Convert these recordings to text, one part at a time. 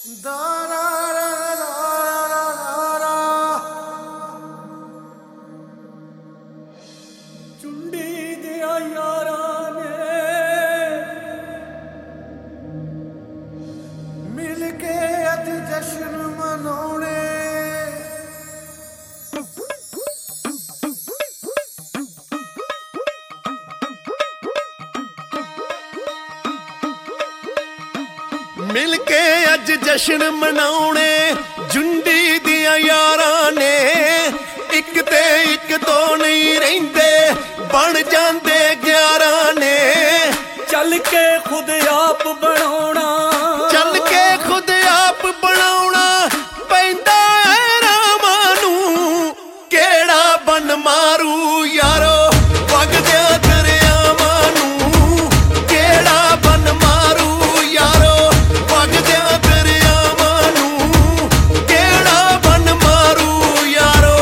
ਚੁੰਡੀ ਦਿਆ ਯਾਰਾਂ ਨੇ ਮਿਲ ਕੇ ਅੱਜ ਜਸ਼ਨ ਮਨਾਉਣੇ। मिल के अज जश्न मनाउणे जुंडी दियां यारां ने इक ते इक दो नहीं रहिंदे बन जांदे 11 ने। चल के खुद आप बनाउणा चल के खुद आप बनाउणा पैंदा है रामां नूं केड़ा बन मारू यारो वगदियां दरियावां नूं केड़ा बन मारू यारो वगदियां दरियावां नूं केड़ा बन मारू यारो।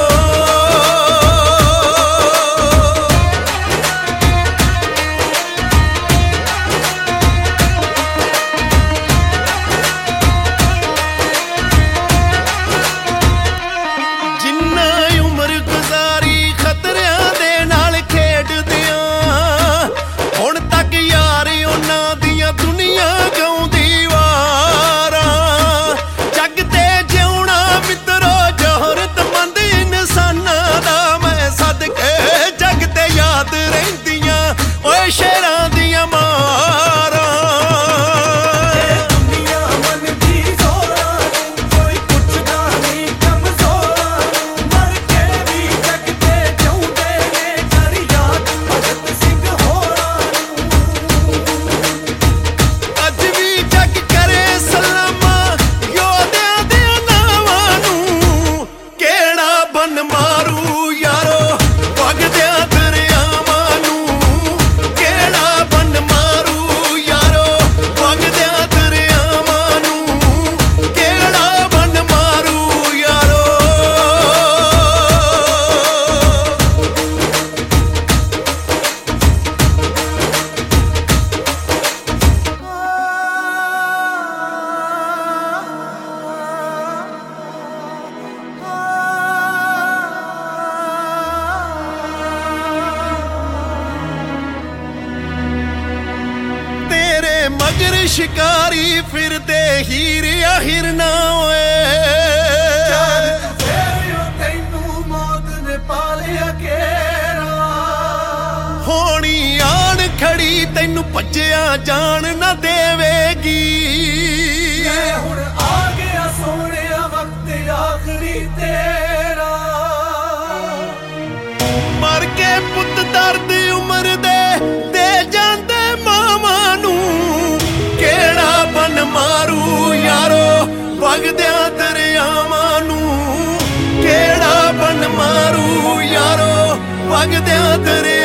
जिन्ना उम्र गुजारी खतरियां दे नाल खेडदियां हुण तक यार उन्हां दियां दुनिया गाउंदी वारां। जग ते जिउणा मित्रो जोहरतमंद इंसानां दा मैं सदके जग ते याद रहिंदियां ओए शेरां दियां मारां। मगर शिकारी फिरदे हीरिया हिरना ओए तैनू मौत ने पालिया केरा होनी आन खड़ी तैनू भज्जिया जान ना देवेगी। हुण आ गया सोने वक्त आखरी तेरा मर के पुत दर्द उम्र दे जांदे मावां नूं केड़ा बन मारू यारो वगदियां दरियावां नूं केड़ा बन मारू यारो वगदियां दरियावां।